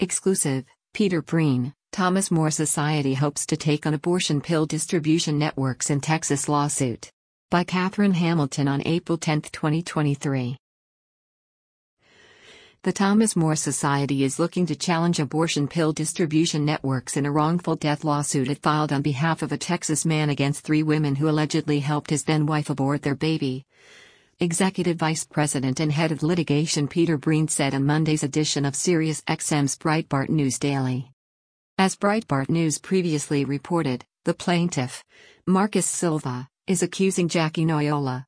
Exclusive, Peter Breen, Thomas More Society hopes to take on abortion pill distribution networks in Texas lawsuit. By Catherine Hamilton on April 10, 2023. The Thomas More Society is looking to challenge abortion pill distribution networks in a wrongful death lawsuit it filed on behalf of a Texas man against 3 women who allegedly helped his then-wife abort their baby. Executive Vice President and Head of Litigation Peter Breen said on Monday's edition of SiriusXM's Breitbart News Daily. As Breitbart News previously reported, the plaintiff, Marcus Silva, is accusing Jackie Noyola,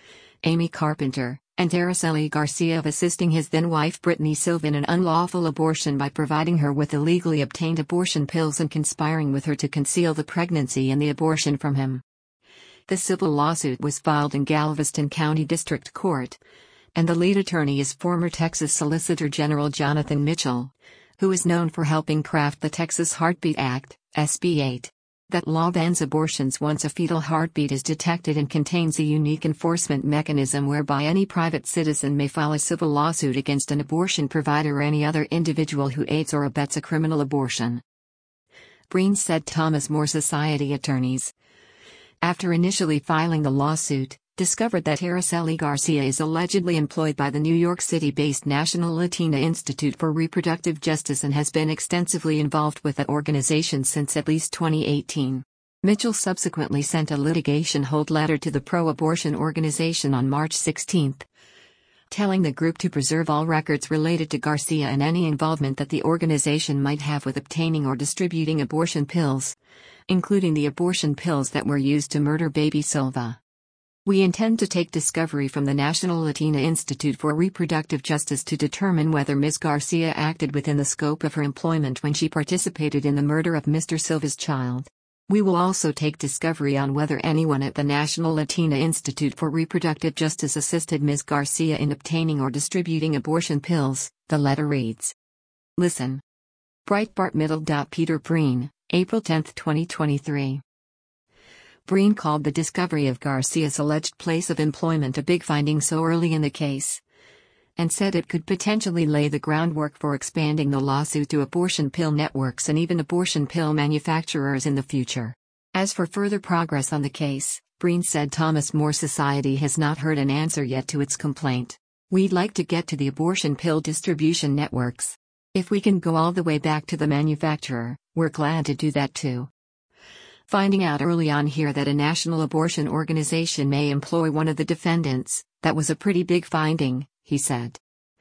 Amy Carpenter, and Araceli Garcia of assisting his then-wife Brittany Silva in an unlawful abortion by providing her with illegally obtained abortion pills and conspiring with her to conceal the pregnancy and the abortion from him. The civil lawsuit was filed in Galveston County District Court, and the lead attorney is former Texas Solicitor General Jonathan Mitchell, who is known for helping craft the Texas Heartbeat Act, SB 8. That law bans abortions once a fetal heartbeat is detected and contains a unique enforcement mechanism whereby any private citizen may file a civil lawsuit against an abortion provider or any other individual who aids or abets a criminal abortion. Breen said Thomas More Society attorneys, after initially filing the lawsuit, discovered that Araceli Garcia is allegedly employed by the New York City-based National Latina Institute for Reproductive Justice and has been extensively involved with that organization since at least 2018. Mitchell subsequently sent a litigation hold letter to the pro-abortion organization on March 16, telling the group to preserve all records related to Garcia and any involvement that the organization might have with obtaining or distributing abortion pills, including the abortion pills that were used to murder baby Silva. We intend to take discovery from the National Latina Institute for Reproductive Justice to determine whether Ms. Garcia acted within the scope of her employment when she participated in the murder of Mr. Silva's child. We will also take discovery on whether anyone at the National Latina Institute for Reproductive Justice assisted Ms. Garcia in obtaining or distributing abortion pills, the letter reads. Listen. Breitbart Middle. Peter Breen, April 10, 2023. Breen called the discovery of Garcia's alleged place of employment a big finding so early in the case, and said it could potentially lay the groundwork for expanding the lawsuit to abortion pill networks and even abortion pill manufacturers in the future. As for further progress on the case, Breen said Thomas More Society has not heard an answer yet to its complaint. We'd like to get to the abortion pill distribution networks. If we can go all the way back to the manufacturer, we're glad to do that too. Finding out early on here that a national abortion organization may employ one of the defendants, that was a pretty big finding, he said.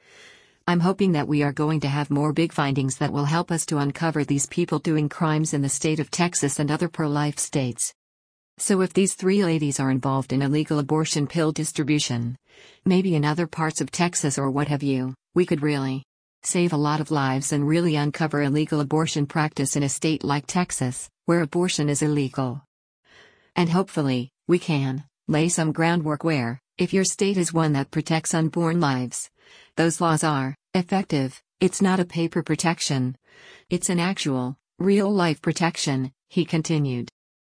I'm hoping that we are going to have more big findings that will help us to uncover these people doing crimes in the state of Texas and other pro-life states. So if these 3 ladies are involved in illegal abortion pill distribution, maybe in other parts of Texas or what have you, we could really save a lot of lives and really uncover illegal abortion practice in a state like Texas, where abortion is illegal. And hopefully, we can lay some groundwork where, if your state is one that protects unborn lives, those laws are effective. It's not a paper protection. It's an actual, real-life protection, he continued.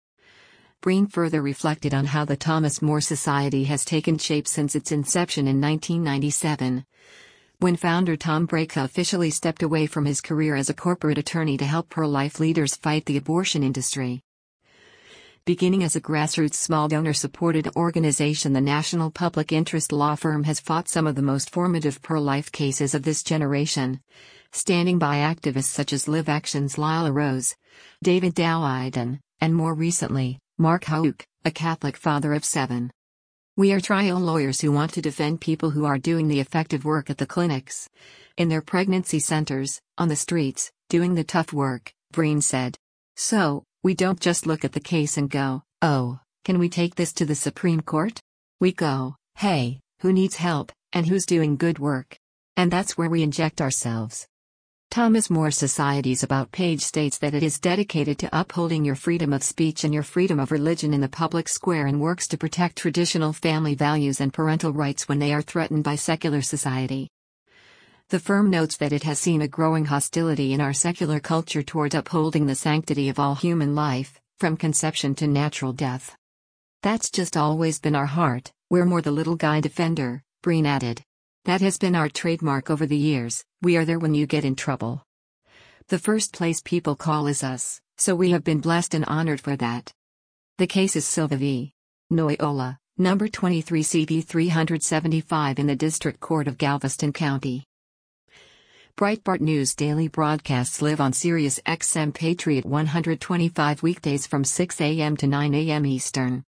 Breen further reflected on how the Thomas More Society has taken shape since its inception in 1997. When founder Tom Brejcha officially stepped away from his career as a corporate attorney to help pro-life leaders fight the abortion industry. Beginning as a grassroots small donor-supported organization, the national public interest law firm has fought some of the most formative pro-life cases of this generation, standing by activists such as Live Action's Lila Rose, David Daleiden, and more recently, Mark Houck, a Catholic father of 7. We are trial lawyers who want to defend people who are doing the effective work at the clinics, in their pregnancy centers, on the streets, doing the tough work, Breen said. So, we don't just look at the case and go, oh, can we take this to the Supreme Court? We go, hey, who needs help, and who's doing good work? And that's where we inject ourselves. Thomas More Society's about page states that it is dedicated to upholding your freedom of speech and your freedom of religion in the public square and works to protect traditional family values and parental rights when they are threatened by secular society. The firm notes that it has seen a growing hostility in our secular culture toward upholding the sanctity of all human life, from conception to natural death. That's just always been our heart. We're more the little guy defender, Breen added. That has been our trademark over the years. We are there when you get in trouble. The first place people call is us, so we have been blessed and honored for that. The case is Silva v. Noyola, number 23 CV 375 in the District Court of Galveston County. Breitbart News daily broadcasts live on Sirius XM Patriot 125 weekdays from 6 a.m. to 9 a.m. Eastern.